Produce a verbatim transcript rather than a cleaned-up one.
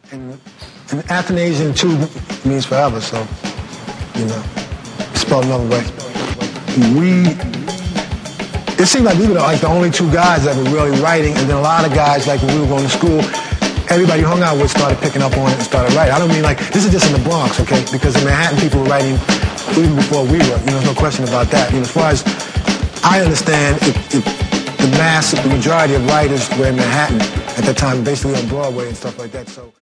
And, and Athanasian too means forever, so, you know, it's spelled another way. We, it seemed like we were like the only two guys that were really writing, and then a lot of guys, like when we were going to school, everybody you hung out with started picking up on it and started writing. I don't mean like, this is just in the Bronx, okay? Because in Manhattan, people were writing even before we were. You know, there's no question about that. You know, as far as I understand, it, it, the mass, the majority of writers were in Manhattan at that time, basically on Broadway and stuff like that. So.